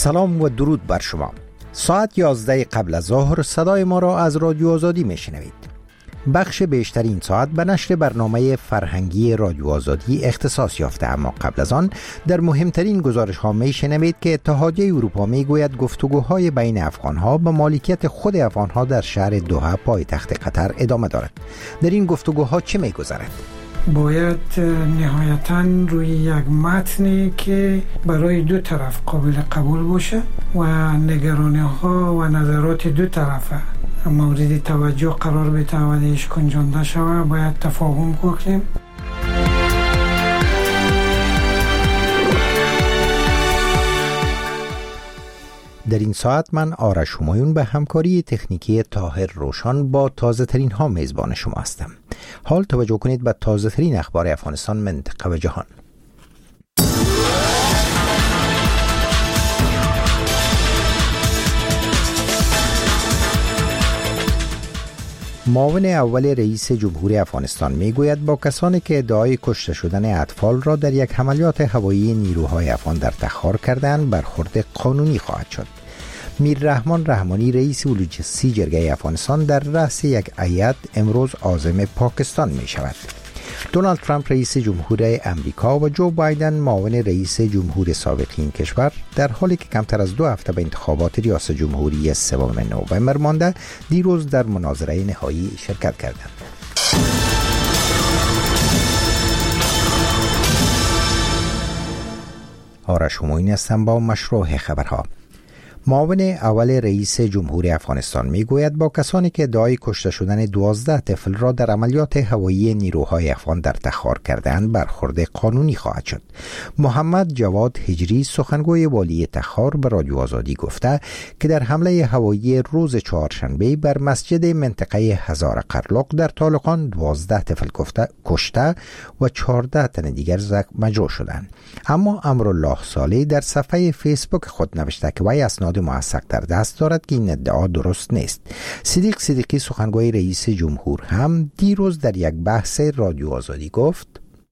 سلام و درود بر شما. ساعت 11 قبل از ظهر صدای ما را از رادیو آزادی میشنوید. بخش بیشتر این ساعت به نشر برنامه فرهنگی رادیو آزادی اختصاص یافته، اما قبل از آن در مهمترین گزارش ها میشنوید که اتحادیه اروپا میگوید گفتگوهای بین افغانها به مالکیت خود افغانها در شهر دوحه پایتخت قطر ادامه دارد. در این گفتگوها چه میگذرد؟ باید نهایتاً روی یک متنی که برای دو طرف قابل قبول باشه و نگرانی‌ها و نظرات دو طرفه مورد توجه قرار بده و دیش گنجانده شود، باید تفاهم کنیم. در این ساعت من آرش همایون به همکاری تکنیکی طاهر روشان با تازه ترین ها میزبان شما هستم. حال توجه کنید به تازه ترین اخبار افغانستان، منطقه و جهان. معاون اول رئیس جمهور افغانستان میگوید با کسانی که ادعای کشته شدن اطفال را در یک عملیات هوایی نیروهای افغان در تخار کردند برخورد قانونی خواهد شد. میر رحمان رحمانی رئیس ولوجستی جرگه افغانستان در رأس یک هیئت امروز عازم پاکستان می شود. دونالد ترامپ رئیس جمهور امریکا و جو بایدن معاون رئیس جمهور سابق این کشور در حالی که کمتر از 2 هفته به انتخابات ریاست جمهوری 3 نوامبر مانده دیروز در مناظره نهایی شرکت کردند. آرش همایون هستم با مشروع خبرها. معاون اول رئیس جمهور افغانستان میگوید با کسانی که ادعای کشته شدن 12 طفل را در عملیات هوایی نیروهای افغان در تخار کردند برخورد قانونی خواهد شد. محمد جواد هجری سخنگوی والی تخار به رادیو آزادی گفته که در حمله هوایی روز چهارشنبه بر مسجد منطقه هزار قرلق در طالقان 12 طفل کشته و 14 تن دیگر مجروح شدند. اما امرالله صالح در صفحه فیسبوک خود نوشته که وی اسناد موثق در دست دارد که این ادعا درست نیست. صدیق صدیقی سخنگوی رئیس جمهور هم دیروز در یک بحث رادیو آزادی گفت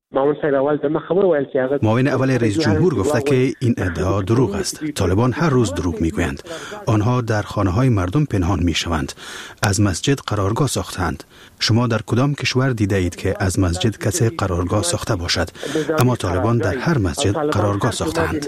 معاون اول رئیس جمهور گفته که این ادعا دروغ است. طالبان هر روز دروغ میگویند. آنها در خانه‌های مردم پنهان میشوند. از مسجد قرارگاه ساختند. شما در کدام کشور دیده اید که از مسجد کسی قرارگاه ساخته باشد؟ اما طالبان در هر مسجد قرارگاه ساختند.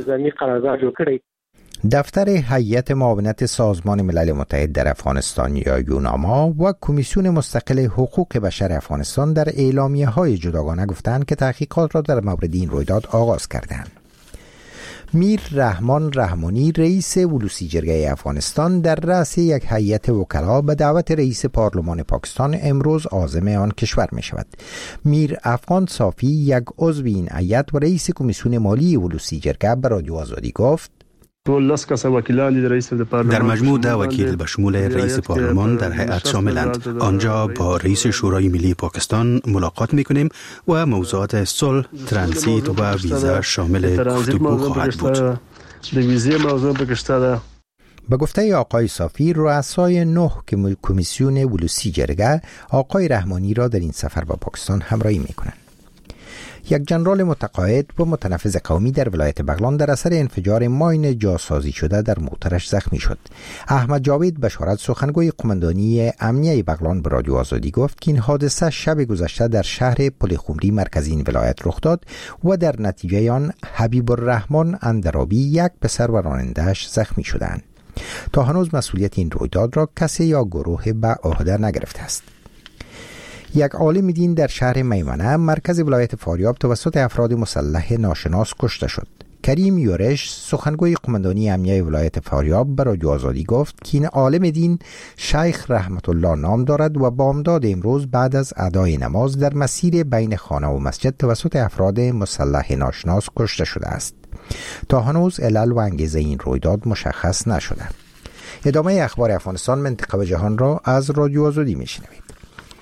دفتر هیئت معاونت سازمان ملل متحد در افغانستان یا یوناما و کمیسیون مستقل حقوق بشر افغانستان در اعلامیه‌های جداگانه گفتند که تحقیقات را در مورد این رویداد آغاز کردند. میر رحمان رحمانی رئیس ولوسی جرگه افغانستان در رأس یک هیئت وکلا به دعوت رئیس پارلمان پاکستان امروز عازم آن کشور می شود. میر افغان صافی یک عضو این هیئت و رئیس کمیسیون مالی ولوسی جرگه به رادیو آزادی گفت در مجموع 10 وکیل به شمول رئیس پارلمان در هیئت شاملند. آنجا با رئیس شورای ملی پاکستان ملاقات میکنیم و موضوعات صلح، ترانزیت و ویزا شامل گفتگو خواهد بود. به گفته آقای صافی، رؤسای 9 کمیسیون ولوسی جرگه آقای رحمانی را در این سفر به پاکستان همراهی میکنند. یک جنرال متقاعد و متنفذ قومی در ولایت بغلان در اثر انفجار ماین جاسازی شده در موترش زخمی شد. احمد جاوید بشارت سخنگوی قماندانی امنیه بغلان به رادیو آزادی گفت که این حادثه شب گذشته در شهر پلخمری مرکزی این ولایت رخ داد و در نتیجه آن حبیب الرحمن اندرابی یک پسر و راننده‌اش زخمی شدند. تا هنوز مسئولیت این رویداد را کسی یا گروه به عهده نگرفته است. یک عالم دین در شهر میمنه مرکز ولایت فاریاب توسط افراد مسلح ناشناس کشته شد. کریم یورش سخنگوی قماندانی امنیه ولایت فاریاب به رادیو آزادی گفت که این عالم دین شیخ رحمت الله نام دارد و بامداد امروز بعد از ادای نماز در مسیر بین خانه و مسجد توسط افراد مسلح ناشناس کشته شده است. تا هنوز علل و انگیزه این رویداد مشخص نشده. ادامه اخبار افغانستان، منطقه و جهان را از رادیو آزادی میشنوید.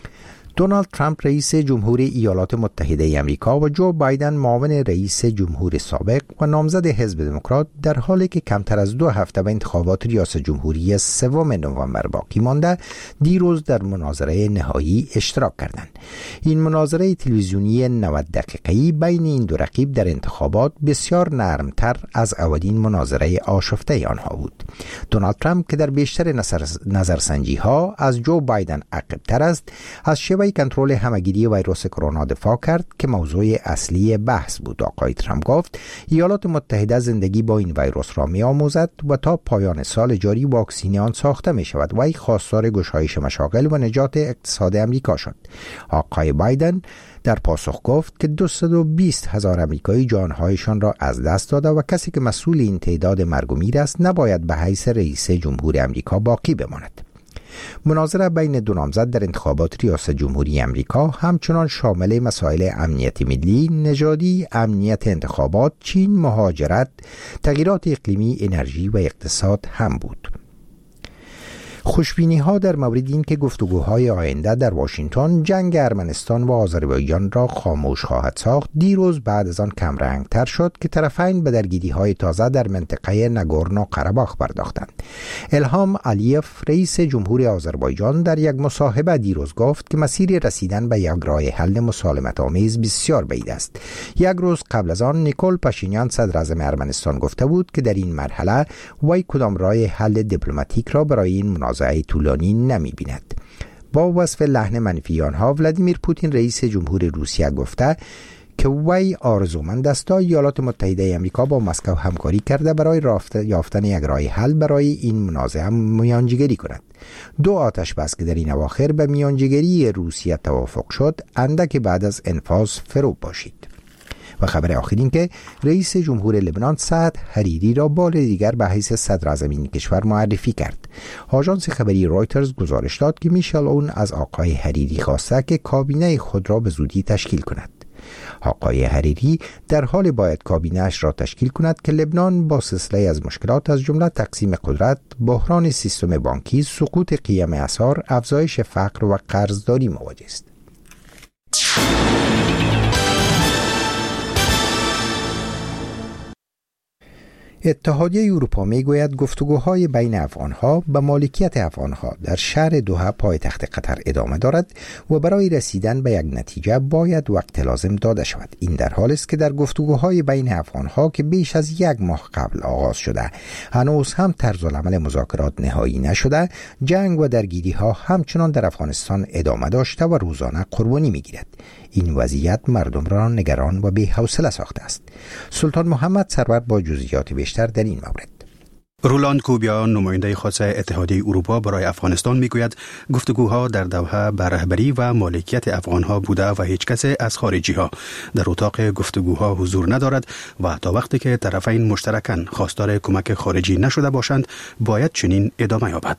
دونالد ترامپ رئیس جمهوری ایالات متحده آمریکا و جو بایدن معاون رئیس جمهور سابق و نامزد حزب دموکرات در حالی که کمتر از 2 هفته به انتخابات ریاست جمهوری 3 نوامبر باقی مانده دیروز در مناظره نهایی اشتراک کردند. این مناظره تلویزیونی 90 دقیقه‌ای بین این دو رقیب در انتخابات بسیار نرمتر از اولین مناظره آشفته آنها بود. دونالد ترامپ که در بیشتر نظرسنجی ها از جو بایدن عقب‌تر است، از شیوه کنترل همهگیری ویروس کرونا دفاع کرد که موضوع اصلی بحث بود. آقای ترامپ گفت ایالات متحده زندگی با این ویروس را می‌آموزد و تا پایان سال جاری واکسن آن ساخته می شود. وی خواستار گشایش مشاغل و نجات اقتصاد امریکا شد. آقای بایدن در پاسخ گفت که 220,000 امریکایی جانهایشان را از دست داده و کسی که مسئول این تعداد مرگ و میر است نباید به حیث رئیس جمهور امریکا باقی بماند. مناظره بین دو نامزد در انتخابات ریاست جمهوری امریکا همچنان شامل مسائل امنیت ملی، نژادی، امنیت انتخابات، چین، مهاجرت، تغییرات اقلیمی، انرژی و اقتصاد هم بود. خوشبینی ها در مورد این که گفتگوهای آینده در واشنگتن جنگ ارمنستان و آذربایجان را خاموش خواهد ساخت دیروز بعد از آن کم رنگ تر شد که طرفین به درگیری های تازه در منطقه ناگورنو قره‌باخ پرداختند. الهام علیف رئیس جمهور آذربایجان در یک مصاحبه دیروز گفت که مسیر رسیدن به یک راه حل مسالمت آمیز بسیار بعید است. یک روز قبل از آن نیکول پاشینیان صدر اعظم ارمنستان گفته بود که در این مرحله وی کدام راه حل دیپلماتیک را برای این مناظره طولانی نمی بیند. با وصف لحن منفی آنها ولادیمیر پوتین رئیس جمهور روسیه گفته که وی آرزومند است تا ایالات متحده آمریکا با مسکو همکاری کرده برای یافتن یک راه حل برای این منازعه میانجیگری کند. 2 آتش بس که در این اواخر به میانجیگری روسیه توافق شد اندک بعد از انفاذ فرو باشید. و خبر آخر این که رئیس جمهور لبنان سعد حریری را بار دیگر به حیث صدر اعظم این کشور معرفی کرد. آژانس خبری رویترز گزارش داد که میشل اون از آقای حریری خواسته که کابینه خود را به زودی تشکیل کند. آقای حریری در حال باید کابینه‌اش را تشکیل کند که لبنان با سلسله از مشکلات از جمله تقسیم قدرت، بحران سیستم بانکی، سقوط قیم اسعار، افزایش فقر و قرضداری مواجه است. اتحادیه اروپا میگوید گفتگوهای بین افغانها به مالکیت افغانها در شهر دوحه پایتخت قطر ادامه دارد و برای رسیدن به یک نتیجه باید وقت لازم داده شود. این در حالی است که در گفتگوهای بین افغانها که بیش از 1 ماه قبل آغاز شده هنوز هم طرز العمل مذاکرات نهایی نشده، جنگ و درگیری ها همچنان در افغانستان ادامه داشته و روزانه قربانی میگیرد. این وضعیت مردم را نگران و بی‌حوصله ساخته است. سلطان محمد سرور با جزئیات بیشتر در این مورد. رولاند کوبیا نماینده خاص اتحادیه اروپا برای افغانستان میگوید گفتگوها در دوحه به رهبری و مالکیت افغانها بوده و هیچ کس از خارجی ها در اتاق گفتگوها حضور ندارد و تا وقتی که طرفین مشترکاً خواستار کمک خارجی نشده باشند باید چنین ادامه یابد.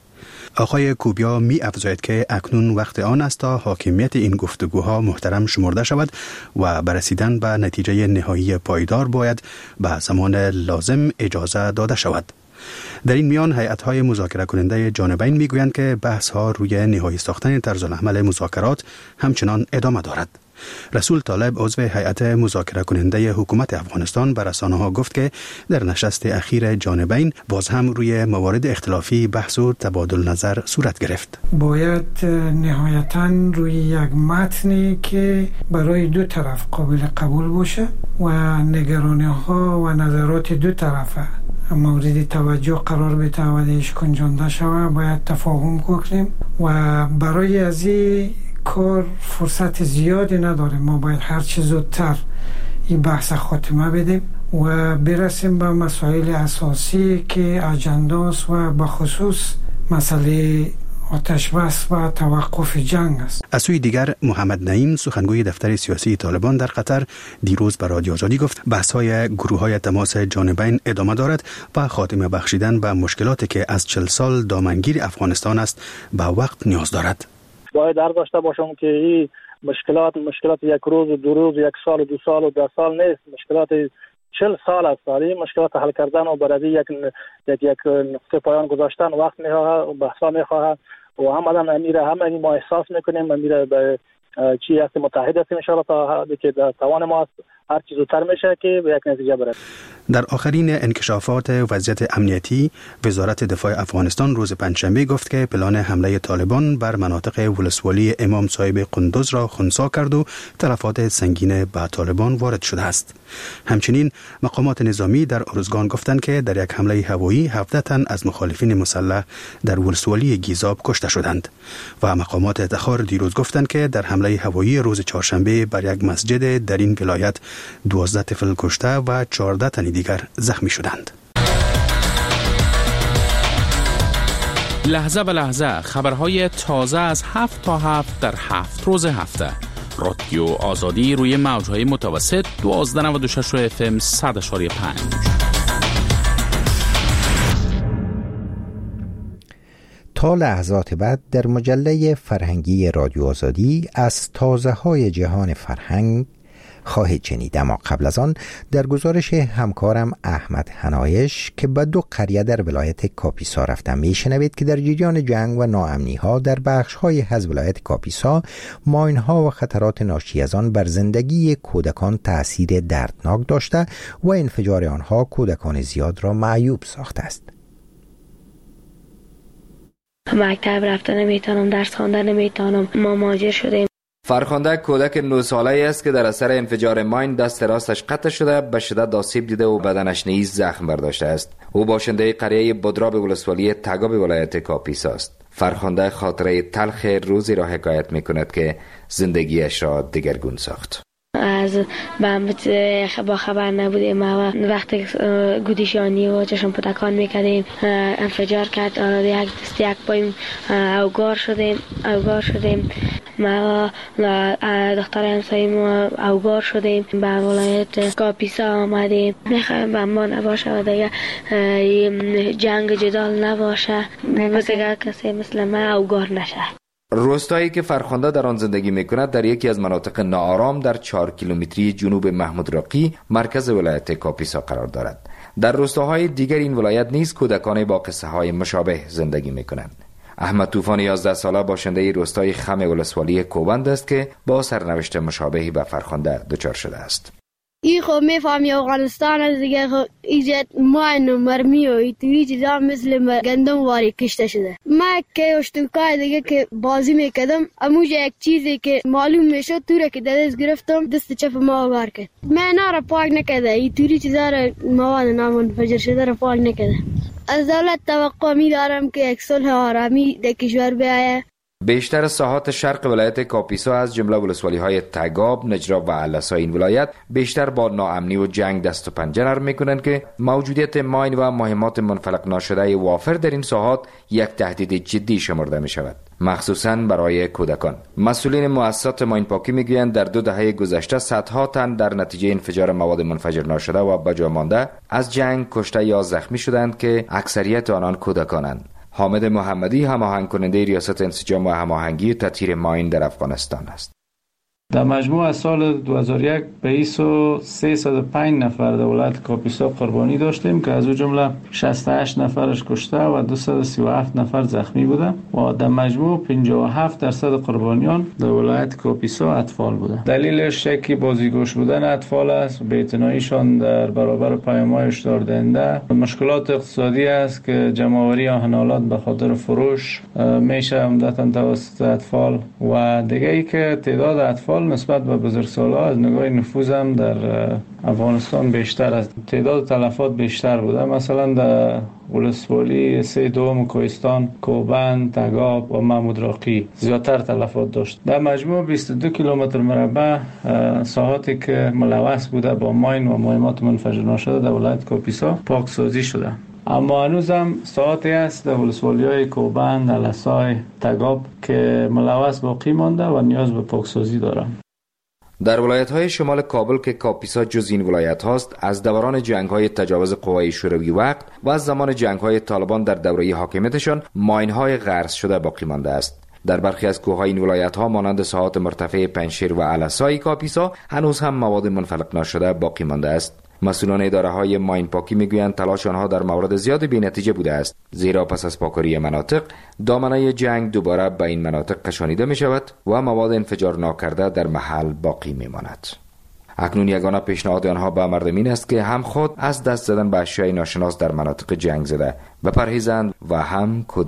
آقای کوبیا می افزاید که اکنون وقت آن است تا حاکمیت این گفتگوها محترم شمرده شود و برسیدن به نتیجه نهایی پایدار باید به زمان لازم اجازه داده شود. در این میان هیئت‌های مذاکره کننده جانبین میگویند که بحث‌ها روی نهایی ساختن طرز العمل مذاکرات همچنان ادامه دارد. رسول طالب عضو هیئت مذاکره کننده حکومت افغانستان به رسانه‌ها گفت که در نشست اخیر جانبین باز هم روی موارد اختلافی بحث و تبادل نظر صورت گرفت. باید نهایتاً روی یک متنی که برای 2 طرف قابل قبول باشه و نگرانی‌ها و نظرات 2 طرفه مورد توجه قرار بده و دیش کنجانده شوه. باید تفاهم کنیم و برای از این کار فرصت زیادی نداریم. ما باید هر چه زودتر این بحث خاتمه بدیم و برسیم به مسائل اساسی که اجنداست و به خصوص مسئله آتش بس و توقف جنگ است. از سوی دیگر محمد نعیم سخنگوی دفتر سیاسی طالبان در قطر دیروز به رادیو آزادی گفت بحث‌های گروه‌های تماس جانبین ادامه دارد و خاتمه بخشیدن به مشکلاتی که از 40 سال دامنگیر افغانستان است به وقت نیاز دارد. باید داشته باشم که این مشکلات یک روز و 2 روز، 1 سال و 2 سال و 10 سال نیست. مشکلات 40 سال است. این مشکلات حل کردن و برای یک نقطه پایان گذاشتن وقت میخواهد و بحثا میخواهد و هم آدم امیره هم ما احساس میکنیم امیره به چی هست متحد هستیم ان شاء الله تا که در توان ما هر چیز زودتر میشه که به یک نتیجه برسیم. در آخرین انکشافات وضعیت امنیتی، وزارت دفاع افغانستان روز پنجشنبه گفت که پلان حمله طالبان بر مناطق ولسوالی امام صاحب قندوز را خنثی کرد و تلفات سنگین به طالبان وارد شده است. همچنین مقامات نظامی در ارزگان گفتند که در یک حمله هوایی 17 تن از مخالفین مسلح در ولسوالی گیزاب کشته شدند و مقامات تخار دیروز گفتند که در حمله هوایی روز چهارشنبه بر یک مسجد در این ولایت 12 طفل کشته و 14 تن دیگر زخمی شدند. لحظه به لحظه خبرهای تازه از 7 تا 7 در 7 روز هفته. رادیو آزادی روی موجهای متوسط 1296 FM 100.5. تا لحظات بعد در مجله فرهنگی رادیو آزادی از تازه‌های جهان فرهنگ خواهید شنید. اما قبل از آن در گزارش همکارم احمد حنایش که به 2 قریه در ولایت کاپیسا رفتن میشنوید که در جریان جنگ و ناامنی ها در بخش های از ولایت کاپیسا ماین ها و خطرات ناشی از آن بر زندگی کودکان تأثیر دردناک داشته و انفجار آنها کودکان زیاد را معیوب ساخته است. مکتب رفتن نمیتونم، درس خواندن نمیتونم، ما مهاجر شدیم. فرخنده کودک 9 ساله است که در اثر انفجار ماین دست راستش قطع شده، به شدت آسیب دیده و بدنش نیز زخم برداشته است. او باشنده قریه بدراب ولسوالی تگاب ولایت کاپیسا است. فرخنده خاطره تلخ روزی را حکایت میکند که زندگیش را دگرگون ساخت. از با خبر نبودیم و وقتی گودیشانی و چشم پتکان میکردیم انفجار کرد. یک پایم اوگار شدیم ما و دختر همساییم اوگار شدیم. به ولایت کاپیسا آمدیم. میخوایم به ما نباشه و دیگه جنگ جدال نباشه و دیگه کسی مثل ما اوگار نشه. روستایی که فرخنده در آن زندگی میکند در یکی از مناطق ناآرام در 4 کیلومتری جنوب محمود راقی مرکز ولایت کاپیسا قرار دارد. در روستاهای دیگر این ولایت نیز کودکان با قصه های مشابه زندگی میکنند. احمد طوفان 11 ساله باشنده روستای خم ولسوالی کوبند است که با سرنوشت مشابهی به فرخنده دچار شده است. ای خب میفهمی افغانستان از دیگه خب ایجاد ماین و مرمی و ایتوی چیزا مثل گندم واری کشته شده. من که اشتوکای دیگه که بازی میکردم اموجه یک چیزی که معلوم میشد توره که دست گرفتم دست چپ ما وار کرد. من را پاک نکرده ایتوی چیزا را مواد نامنفجر شده را پاک نکرده. از دولت توقع می‌دارم که یک صلح آرامی در کشور بیاید. بیشتر ساحات شرق ولایت کاپیسا از جمله ولسوالی‌های تگاب، نجراب و علسا این ولایت بیشتر با ناامنی و جنگ دست و پنجه نرم می‌کنند که موجودیت ماین و مهمات منفلق ناشده وافر در این ساحات یک تهدید جدی شمرده می‌شود، مخصوصاً برای کودکان. مسئولین مؤسسات ماین پاکی می‌گویند در 2 دهه گذشته صدها تن در نتیجه انفجار مواد منفجر ناشده و بجا مانده از جنگ کشته یا زخمی شدند که اکثریت آنان کودکانند. حامد محمدی هماهنگ کننده ریاست انسجام و هماهنگی و تطهیر ماین در افغانستان است. در مجموع از سال 2001 به 305 نفر در ولایت کاپیسا قربانی داشتیم که از او جمله 68 نفرش کشته و 237 نفر زخمی بوده و در مجموع 57% قربانیان در ولایت کاپیسا اطفال بوده. دلیلش یکی بازیگوش بودن اطفال است، بی‌اعتناییشان در برابر پیام‌های هشدار دهنده، مشکلات اقتصادی است که جمع‌آوری آهن‌آلات به خاطر فروش میشه عمدتاً توسط اطفال و دیگه ای که تعداد اطفال نسبت به بزرگسال‌ها از نگاه نفوذ هم در افغانستان بیشتر است. تعداد تلفات بیشتر بوده. مثلا در ولسوالی 3 کوهستان، کوبند، تگاب و محمود راقی زیادتر تلفات داشت. در مجموع 22 کیلومتر مربع ساحاتی که ملوث بوده با ماین و مهمات منفجر ناشده در ولایت کاپیسا پاکسازی شده. اما هنوزم ساعتی است در ولسوالی‌های کوبند، علسای، تگاب که ملوث باقی مانده و نیاز به پاکسازی دارند. در ولایت‌های شمال کابل که کاپیسا جز این ولایت هاست، از دوران جنگ‌های تجاوز قوای شوروی وقت و از زمان جنگ‌های طالبان در دوره حاکمیتشان ماین‌های غرس شده باقی مانده است. در برخی از کوه‌های این ولایت‌ها مانند ساحات مرتفع پنجشیر و علسای کاپیسا هنوز هم مواد منفلق ناشده باقی مانده است. مسئولان اداره‌های ماین پاکی میگویند تلاش آنها در مورد زیاد بی‌نتیجه بوده است، زیرا پس از پاکاری مناطق دامنه جنگ دوباره به این مناطق کشانیده می شود و مواد انفجار ناکرده در محل باقی می ماند. اکنون یگانه پیشنهاد آنها به مردم این است که هم خود از دست زدن به اشیاء ناشناس در مناطق جنگ زده بپرهیزند و هم